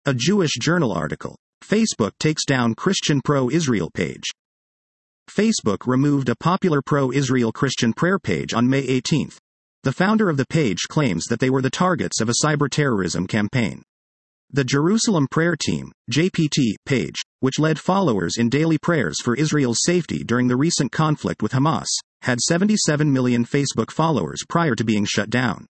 A Jewish Journal article. Facebook takes down Christian pro-Israel page. Facebook removed a popular pro-Israel Christian prayer page on May 18. The founder of the page claims that they were the targets of a cyber-terrorism campaign. The Jerusalem Prayer Team, JPT, page, which led followers in daily prayers for Israel's safety during the recent conflict with Hamas, had 77 million Facebook followers prior to being shut down.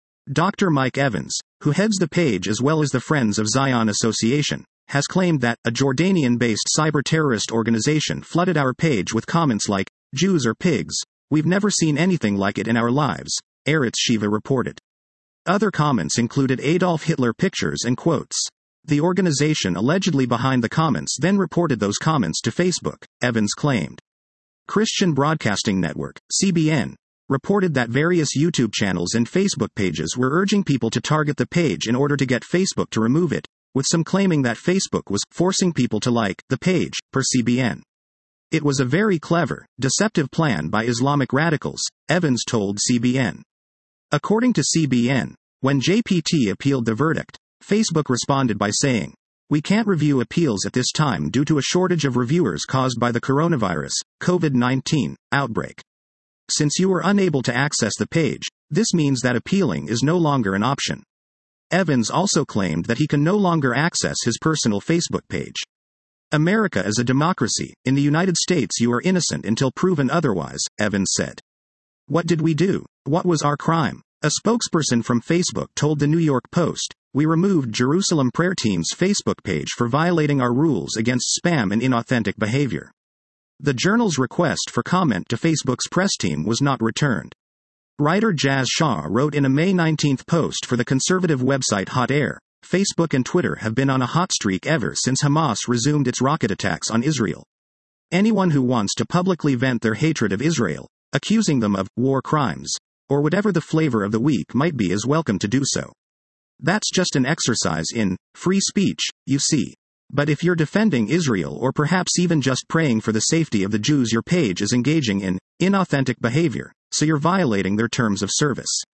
Dr. Mike Evans, who heads the page as well as the Friends of Zion Association, has claimed that a Jordanian-based cyber-terrorist organization flooded our page with comments like, "Jews are pigs, we've never seen anything like it in our lives," Eretz Shiva reported. Other comments included Adolf Hitler pictures and quotes. The organization allegedly behind the comments then reported those comments to Facebook, Evans claimed. Christian Broadcasting Network, CBN, reported that various YouTube channels and Facebook pages were urging people to target the page in order to get Facebook to remove it, with some claiming that Facebook was forcing people to like the page, per CBN. It was a very clever, deceptive plan by Islamic radicals, Evans told CBN. According to CBN, when JPT appealed the verdict, Facebook responded by saying, "We can't review appeals at this time due to a shortage of reviewers caused by the coronavirus, COVID-19, outbreak. Since you were unable to access the page, this means that appealing is no longer an option." Evans also claimed that he can no longer access his personal Facebook page. "America is a democracy. In the United States you are innocent until proven otherwise," Evans said. "What did we do? What was our crime?" A spokesperson from Facebook told the New York Post, "We removed Jerusalem Prayer Team's Facebook page for violating our rules against spam and inauthentic behavior." The Journal's request for comment to Facebook's press team was not returned. Writer Jaz Shah wrote in a May 19 post for the conservative website Hot Air, Facebook and Twitter have been on a hot streak ever since Hamas resumed its rocket attacks on Israel. Anyone who wants to publicly vent their hatred of Israel, accusing them of war crimes, or whatever the flavor of the week might be, is welcome to do so. That's just an exercise in free speech, you see. But if you're defending Israel or perhaps even just praying for the safety of the Jews, your page is engaging in inauthentic behavior, so you're violating their terms of service.